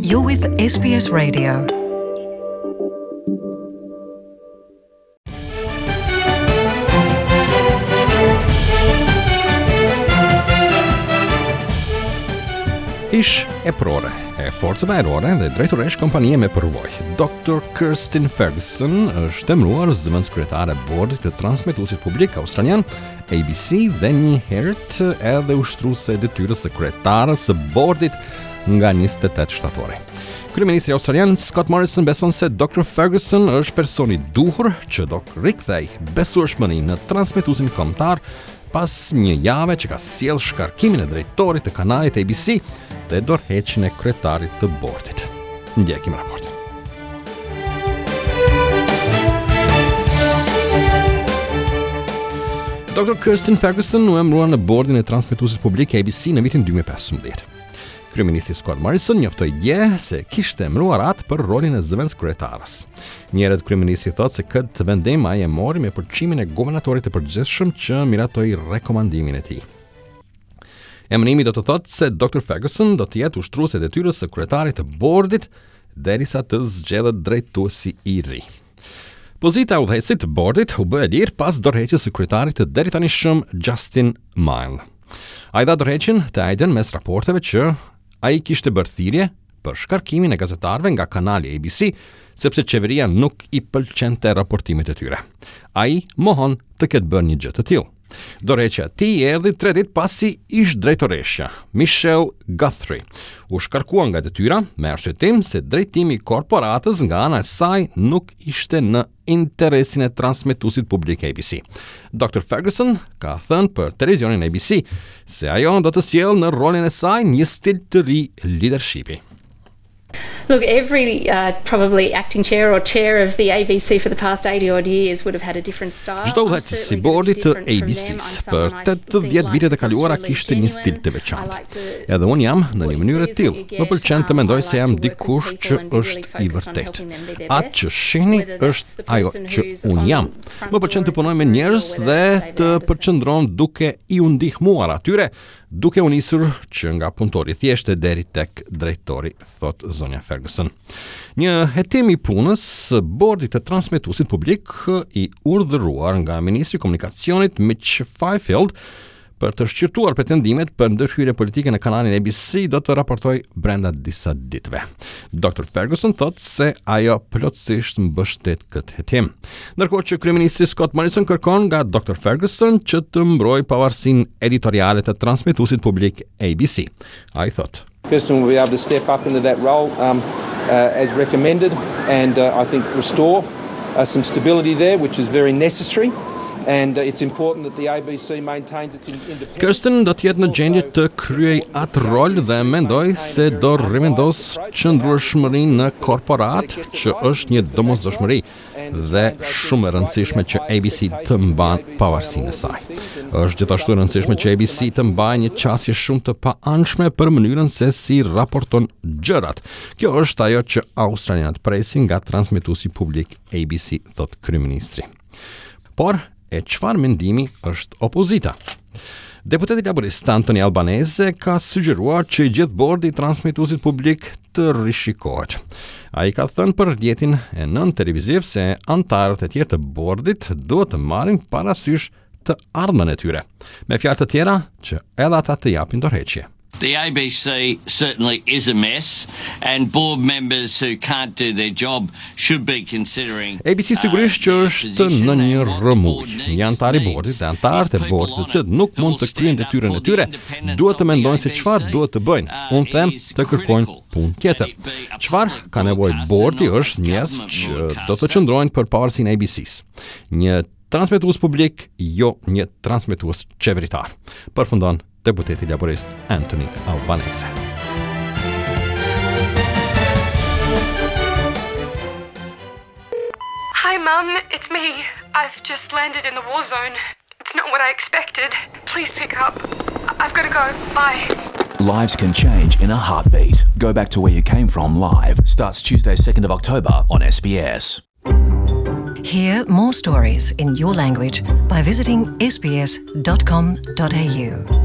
You're with SBS Radio. Ish e prore, e forca bajrore dhe drejtoresh kompanie me përvoj. Dr. Kirstin Ferguson është emëruar zëvendës kryetare e bordit të transmetuesit publik australian ABC dhe një herët edhe ushtruese e detyrës së kryetarës së bordit nga 28 shtatori. Kryeministri australian Scott Morrison beson se Dr. Ferguson është personi duhur që do rikthej besueshmërinë në transmetuesin kombëtar pas një jave që ka sjell shkarkimin e drejtorit të kanalit ABC dhe dorëheqjen e kryetarit të bordit. Ndjekim raportin. Dr. Kirstin Ferguson u emëruar në bordin e transmetuesit publik ABC në vitin 2015. Kryeministri Scott Morrison njoftoi dje se kishte emëruar atë për rolin e zëvendës kryetares. Njëherët kryeministri thotë se këtë vendim ai e mori me përçimin e guvernatorit të përgjithshëm që miratoi rekomandimin e tij. Emërimi do të thotë se Dr. Ferguson do të jetë ushtruese e detyrës së kryetarit të bordit derisa të zgjedhet drejtuesi i ri. Pozita e udhëheqësit të bordit u bë e lirë pas dorëheqjes së kryetarit të deritanishëm Justin Mile. Ai dha dorëheqjen të Aiden mes raporteve që ai kishte bërë thirrje për shkarkimin e gazetarëve nga kanali ABC sepse qeveria nuk i pëlqente raportimet e tyre. Ai mohon të ketë bërë një gjë të tillë. Dorëheqja e tij erdhi 3 ditë pasi ish drejtoreshja Michelle Guthrie u shkarkua nga detyra me arsyetim se drejtimi i korporatës nga ana e saj nuk ishte në interesin e transmetuesit publik ABC. Dr. Ferguson ka thënë për televizionin ABC se ajo do të sjellë në rolin e saj një stil të ri leadershipi. Look, every probably acting chair or chair of the ABC for the past 80-odd years would have had a different style. Çdo udhëheqës i bordit të ABC's për 80 vitet e kaluara kishte një stil të veçantë. Edhe unë jam në një mënyrë të tillë. Më pëlqen të mendoj se jam dikush që është i vërtetë. Atë që shihni është ajo që unë jam. Më pëlqen të punoj me njerëz dhe të përqendrohem duke i u ndihmuar atyre, duke u nisur që nga punëtori thjeshtë deri tek drejtori, thot zonja Ferguson. Një hetim i punës së bordit të transmetuesit publik i urdhëruar nga ministri i komunikacionit Mitch Fifield për të shqyrtuar pretendimet për ndërhyrje politike në kanalin ABC do të raportoj brenda disa ditëve. Dr. Ferguson thotë se ajo plotësisht mbështet këtë hetim. Ndërkohë që kryeministri Scott Morrison kërkon nga Dr. Ferguson që të mbrojë pavarësinë editoriale të transmetuesit publik ABC. Ai thotë: Kirsten will be able to step up into that role as recommended and I think restore some stability there, which is very necessary. And it's important that the ABC maintains its independence. Kirsten do të jetë në gjendje të kryej atë rol dhe mendoj se do rivendos qëndrueshmërinë në korporat, që është një domosdoshmëri dhe shumë e rëndësishme që ABC të mban pavarësinë e saj. Është gjithashtu e rëndësishme që ABC të mbajë një qasje shumë të paanshme për mënyrën se si raporton gjërat. Kjo është ajo që australianët presin nga transmetuesi publik ABC, thot kryeministri. Por e çfarë mendimi është opozita? Deputeti laborist Anthony Albanese ka sugjeruar që i gjithë bordi i transmetuesit publik të rishikohet. Ai ka thënë për rrjetin e nën televiziv se antarët e tjerë të bordit duhet të marrin parasysh të ardhmen e tyre. Me fjalë të tjera, që edhe ata të japin dorëheqje. The ABC certainly is a mess and board members who can't do their job should be considering. ABC sigurisht që është në një rrëmuj. Një antar i bordit dhe antarët e bordit të cilët nuk mund të kryejnë detyrën e tyre, duhet të mendojnë se çfarë duhet të bëjnë. Unë them të kërkojnë punë tjetër. Çfarë ka nevojë bordi është njerëz që do të qëndrojnë për pavarësinë e ABC-s. Një transmetues publik, jo një transmetues qeveritar. Përfundon deputeti laborist Anthony Albanese. Hi, Mum. It's me. I've just landed in the war zone. It's not what I expected. Please pick up. I've got to go. Bye. Lives can change in a heartbeat. Go back to where you came from live. Starts Tuesday, 2nd of October on SBS. Hear more stories in your language by visiting sbs.com.au.